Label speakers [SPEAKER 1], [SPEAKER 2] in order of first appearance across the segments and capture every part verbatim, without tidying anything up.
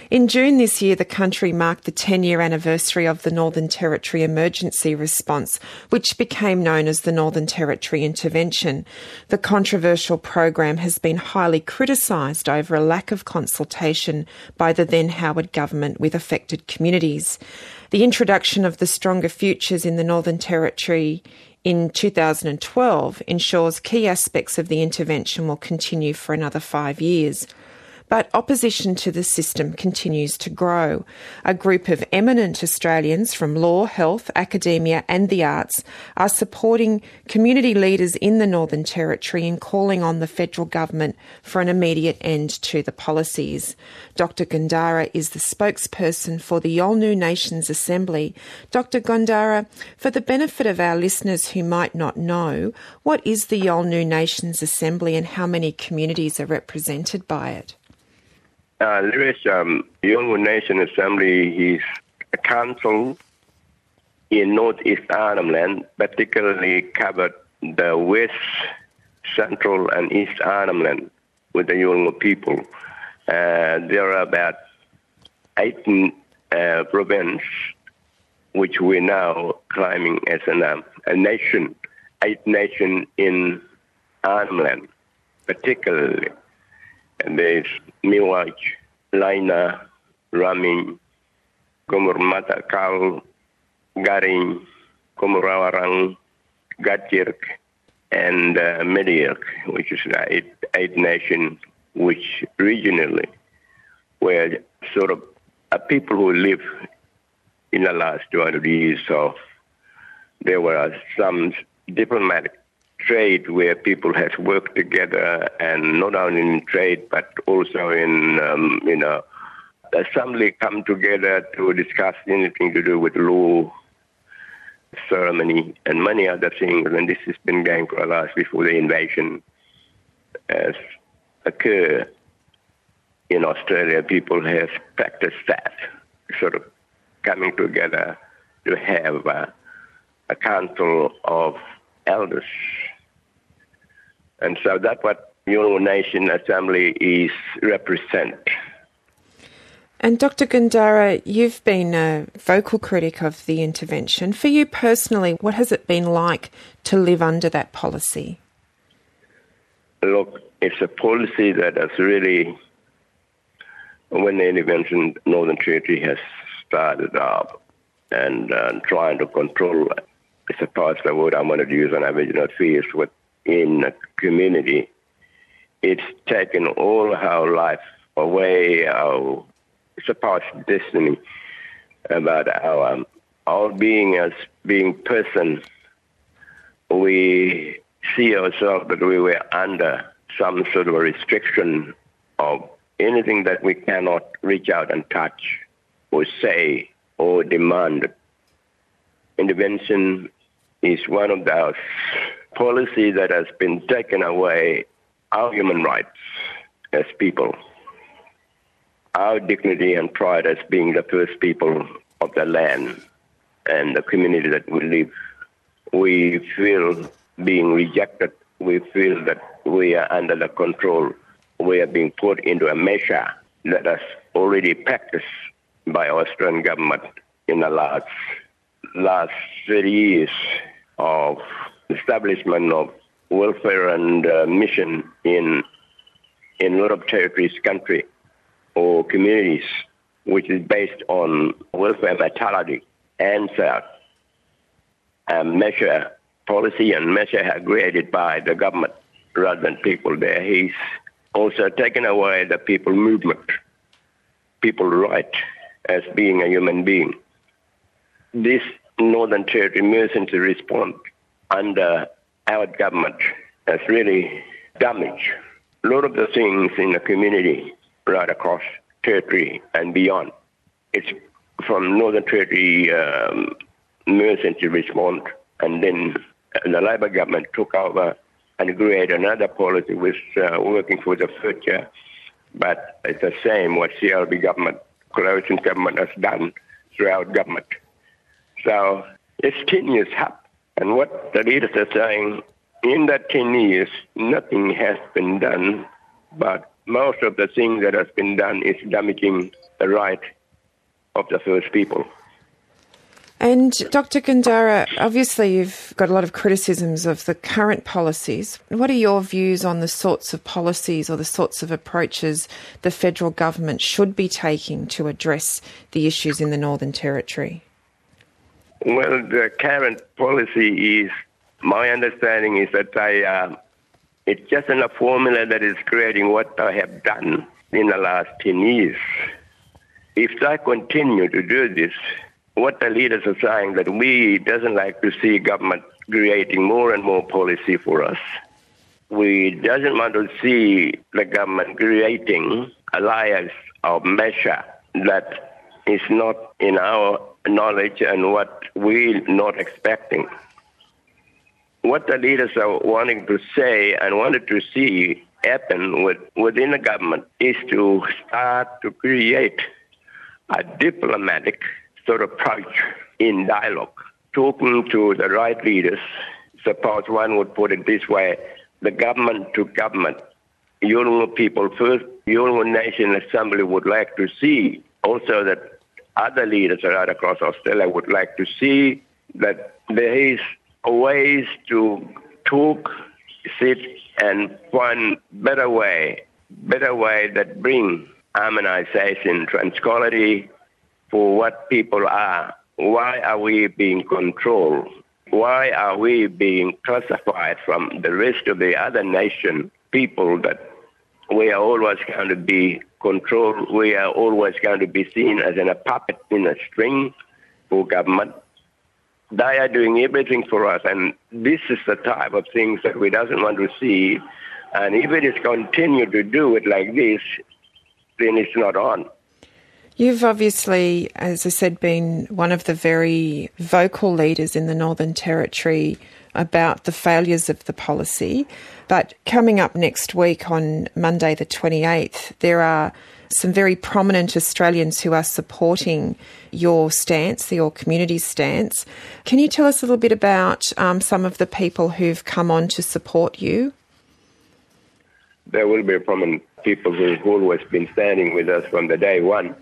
[SPEAKER 1] In June this year, the country marked the ten-year anniversary of the Northern Territory Emergency Response, which became known as the Northern Territory Intervention. The controversial program has been highly criticised over a lack of consultation by the then Howard government with affected communities. The introduction of the Stronger Futures in the Northern Territory in two thousand twelve ensures key aspects of the intervention will continue for another five years. But opposition to the system continues to grow. A group of eminent Australians from law, health, academia and the arts are supporting community leaders in the Northern Territory in calling on the federal government for an immediate end to the policies. Doctor Gundara is the spokesperson for the Yolngu Nations Assembly. Doctor Gundara, for the benefit of our listeners who might not know, what is the Yolngu Nations Assembly and how many communities are represented by it?
[SPEAKER 2] Uh, there is um, Yolngu Nation Assembly is a council in Northeast Arnhem Land, particularly covered the West, Central and East Arnhem Land with the Yolngu people. Uh, there are about eight uh, provinces which we're now climbing as an, um, a nation, eight nations in Arnhem Land, particularly. And there's Miwaj, Laina, Raming, Komurmata Kal, Garing, Komurawarang, Gatjirk, and uh, Mediak, which is the eight, eight nations which regionally were sort of a people who live in the last two hundred years. So there were some diplomatic trade where people have worked together, and not only in trade but also in um, you know assembly come together to discuss anything to do with law, ceremony, and many other things. And this has been going for a last before the invasion has occurred in Australia. People have practiced that, sort of coming together to have uh, a council of elders. And so that's what Yolngu Nation Assembly is represent.
[SPEAKER 1] And Doctor Gundara, you've been a vocal critic of the intervention. For you personally, what has it been like to live under that policy?
[SPEAKER 2] Look, it's a policy that has really, when the intervention Northern Territory has started up and uh, trying to control, I suppose the word I wanted to use on Aboriginal affairs within a community, it's taken all our life away, our supposed destiny about our, um, our being as being person. We see ourselves that we were under some sort of a restriction of anything that we cannot reach out and touch or say or demand. Intervention is one of those policies that has been taken away our human rights as people, our dignity and pride as being the first people of the land and the community that we live. We feel being rejected. We feel that we are under the control. We are being put into a measure that is already practiced by our Australian government in the last last thirty years of establishment of welfare and uh, mission in in a lot of territories, country, or communities, which is based on welfare mentality and uh, a measure, policy and measure are created by the government rather than people there. He's also taken away the people movement, people right as being a human being. This Northern Territory emergency response under our government has really damaged a lot of the things in the community right across territory and beyond. It's from Northern Territory um, emergency response, and then the Labor government took over and created another policy which uh, working for the future, but it's the same what C L B government, coalition government has done throughout government. So it's ten years up, and what the leaders are saying, in that ten years, nothing has been done, but most of the things that has been done is damaging the right of the First People.
[SPEAKER 1] And Doctor Gundara, obviously you've got a lot of criticisms of the current policies. What are your views on the sorts of policies or the sorts of approaches the federal government should be taking to address the issues in the Northern Territory?
[SPEAKER 2] Well, the current policy is, my understanding is that I, uh, it's just in a formula that is creating what I have done in the last ten years. If I continue to do this, what the leaders are saying that we doesn't like to see government creating more and more policy for us. We doesn't want to see the government creating a layers of measure that is not in our knowledge and what we're not expecting. What the leaders are wanting to say and wanted to see happen with, within the government is to start to create a diplomatic sort of approach in dialogue, talking to the right leaders. Suppose one would put it this way, the government to government. Yolngu people first, Yolngu Nation Assembly would like to see also that other leaders right across Australia would like to see that there is ways to talk, sit and find better way, better way that bring harmonization, tranquility for what people are. Why are we being controlled? Why are we being classified from the rest of the other nation people that we are always going to be controlled? We are always going to be seen as in a puppet in a string for government. They are doing everything for us, and this is the type of things that we doesn't want to see. And if it is continue to do it like this, then it's not on.
[SPEAKER 1] You've obviously, as I said, been one of the very vocal leaders in the Northern Territory about the failures of the policy. But coming up next week on Monday the twenty-eighth, there are some very prominent Australians who are supporting your stance, your community's stance. Can you tell us a little bit about um, some of the people who've come on to support you?
[SPEAKER 2] There will be prominent people who've always been standing with us from the day one,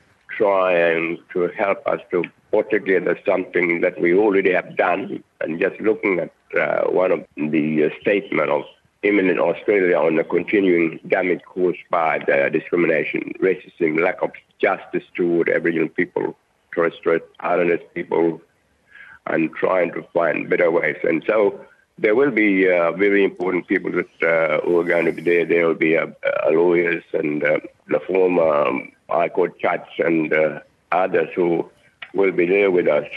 [SPEAKER 2] trying to help us to put together something that we already have done. And just looking at uh, one of the uh, statement of Imminent Australia on the continuing damage caused by the discrimination, racism, lack of justice toward Aboriginal people, Torres Strait Islanders people, and trying to find better ways. And so there will be uh, very important people that uh, who are going to be there. There will be uh, uh, lawyers and uh, the former um, High Court judge and uh, others who will be there with us.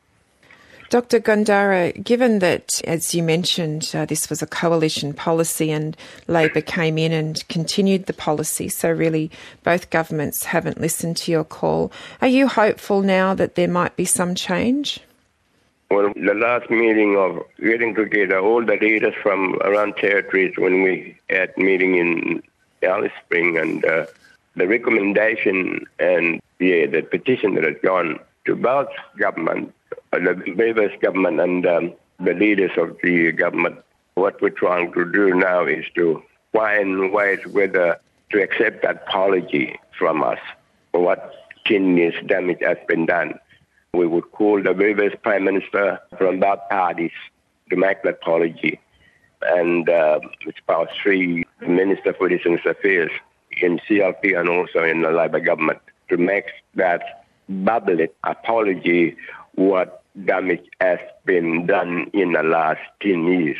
[SPEAKER 1] Doctor Gundara, given that, as you mentioned, uh, this was a coalition policy and Labor came in and continued the policy, so really both governments haven't listened to your call, are you hopeful now that there might be some change?
[SPEAKER 2] Well, the last meeting of getting together all the leaders from around territories when we had meeting in Alice Spring, and uh, the recommendation and yeah, the petition that has gone to both government, the previous government and um, the leaders of the government, what we're trying to do now is to find ways whether to accept that apology from us for what ten years damage has been done. We would call the previous Prime Minister from both parties to make that apology. And uh, it's about three Minister for Business Affairs in C L P and also in the Labor government to make that public apology what damage has been done in the last ten years.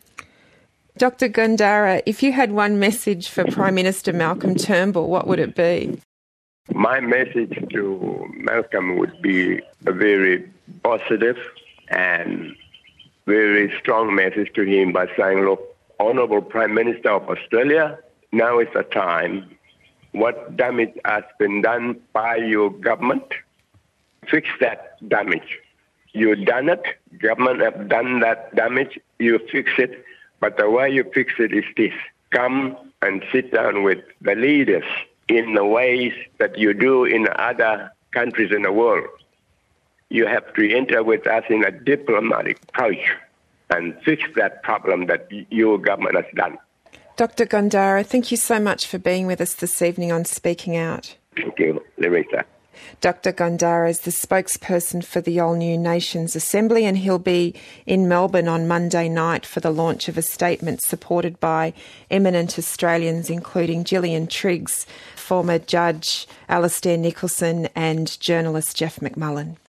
[SPEAKER 1] Doctor Gundara, if you had one message for Prime Minister Malcolm Turnbull, what would it be?
[SPEAKER 2] My message to Malcolm would be a very positive and very strong message to him by saying, look, Honourable Prime Minister of Australia, now is the time. What damage has been done by your government, fix that damage. You've done it, government have done that damage, you fix it, but the way you fix it is this. Come and sit down with the leaders in the ways that you do in other countries in the world. You have to enter with us in a diplomatic approach and fix that problem that your government has done.
[SPEAKER 1] Doctor Gundara, thank you so much for being with us this evening on Speaking Out.
[SPEAKER 2] Thank you, Larissa.
[SPEAKER 1] Doctor Gondara is the spokesperson for the All New Nations Assembly, and he'll be in Melbourne on Monday night for the launch of a statement supported by eminent Australians, including Gillian Triggs, former judge Alastair Nicholson, and journalist Jeff McMullen.